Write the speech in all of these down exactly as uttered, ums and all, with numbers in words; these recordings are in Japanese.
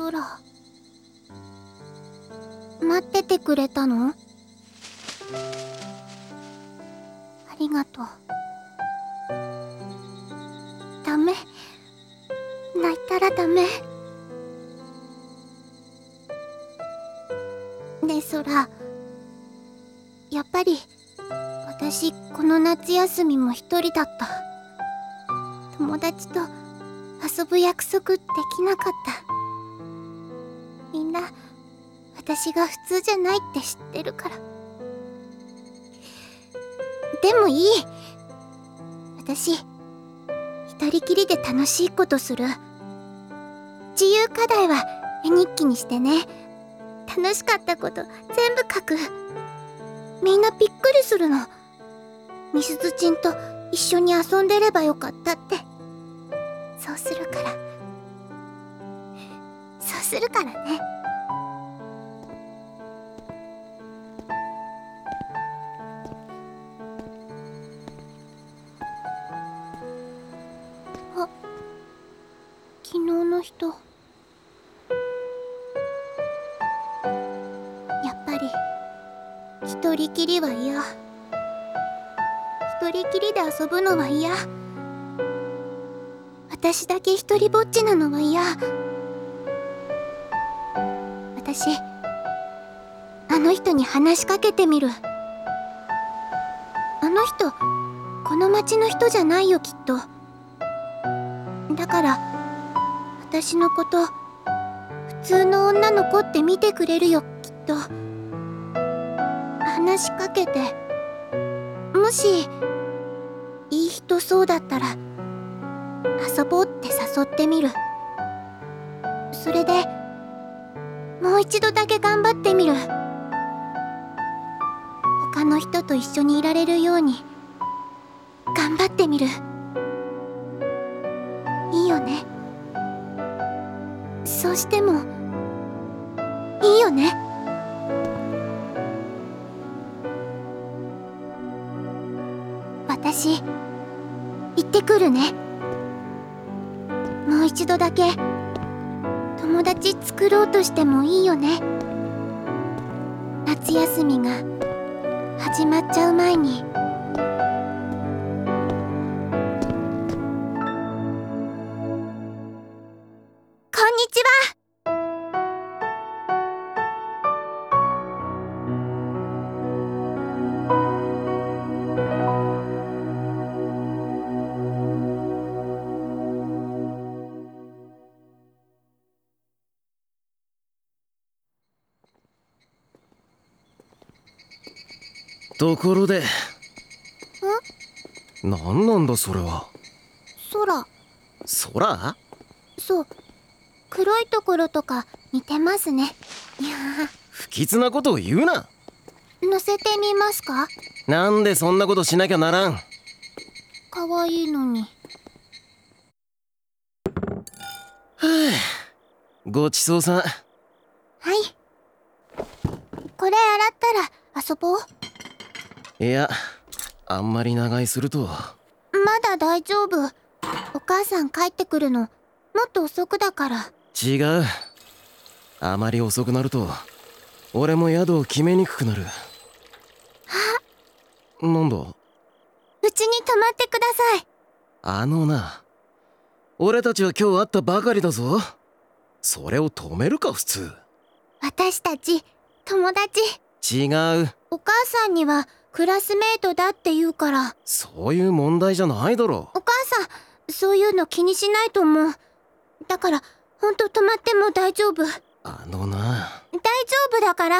空、待っててくれたの？ありがとう。ダメ、泣いたらダメ。ねえ空、やっぱり私この夏休みも一人だった。友達と遊ぶ約束できなかった。みんな私が普通じゃないって知ってるから。でもいい。私一人きりで楽しいことする。自由課題は絵日記にしてね。楽しかったこと全部書く。みんなびっくりするの。みすずちんと一緒に遊んでればよかったって。そうするからそうするからね。あ、昨日の人。やっぱり一人きりは嫌。一人きりで遊ぶのは嫌。私だけ一人ぼっちなのは嫌。私あの人に話しかけてみる。あの人この町の人じゃないよきっと。だから私のこと普通の女の子って見てくれるよきっと。話しかけて、もしいい人そうだったら遊ぼうって誘ってみる。それでもう一度だけ頑張ってみる。他の人と一緒にいられるように頑張ってみる。いいよね？そうしてもいいよね？私行ってくるね。もう一度だけ友達作ろうとしてもいいよね？夏休みが始まっちゃう前に。こんにちは。 ところで、 ん？ 何なんだそれは。 空。 空？ そう、黒いところとか似てますね。いや不吉なことを言うな。 乗せてみますか？ なんでそんなことしなきゃならん。 かわいいのに。 はあ、ごちそうさん。 はい。これ洗ったら遊ぼう。 いや、あんまり長居すると。 まだ大丈夫。お母さん帰ってくるのもっと遅くだから。 違う。あまり遅くなると俺も宿を決めにくくなる。 あ、 なんだ？ うちに泊まってください。 あのな、俺たちは今日会ったばかりだぞ。それを止めるか普通。 私たち友達。 違う。 お母さんにはクラスメートだって言うから。 そういう問題じゃないだろ。 お母さんそういうの気にしないと思う。だからほんと泊まっても大丈夫。 あのな、 大丈夫だから。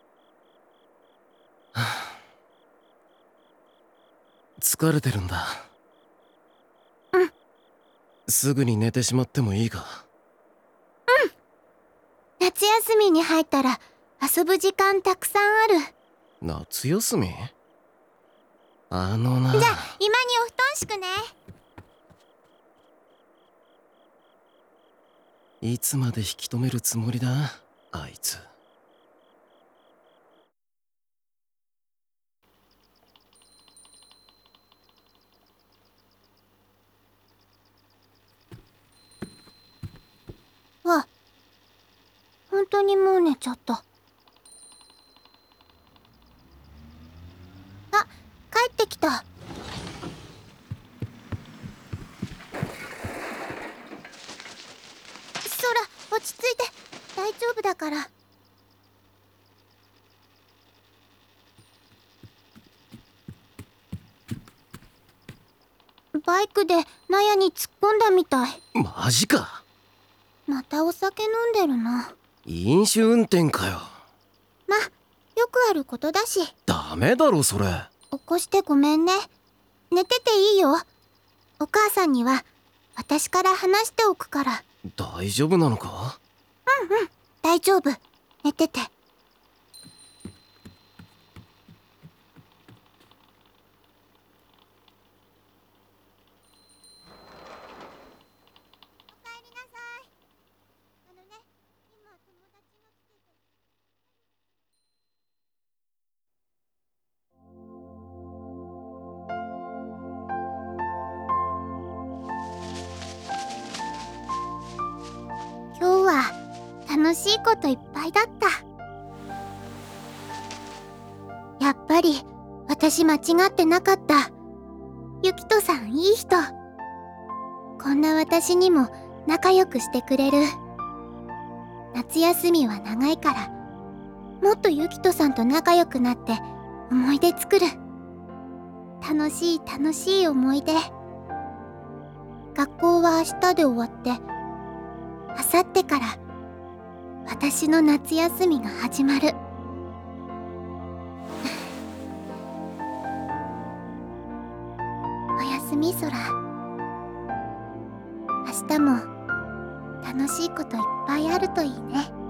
疲れてるんだ。 うん。 すぐに寝てしまってもいいか？ うん。夏休みに入ったら遊ぶ時間たくさんある。 夏休み？あのな。 じゃあ今にお布団敷くね。 いつまで引き止めるつもりだあいつ。 わ、 間にもう寝ちゃった。あ、帰ってきた。そら、落ち着いて。大丈夫だから。バイクで納屋に突っ込んだみたい。 マジか。 またお酒飲んでるな。 飲酒運転かよ。 ま、よくあることだし。 ダメだろそれ。 起こしてごめんね。寝てていいよ。お母さんには私から話しておくから。 大丈夫なのか？ うんうん、大丈夫。寝てて。今日は楽しいこといっぱいだった。やっぱり私間違ってなかった。ゆきとさんいい人。こんな私にも仲良くしてくれる。夏休みは長いから、もっとゆきとさんと仲良くなって思い出作る。楽しい楽しい思い出。学校は明日で終わって、あさってから私の夏休みが始まる。おやすみ、空。明日も楽しいこといっぱいあるといいね。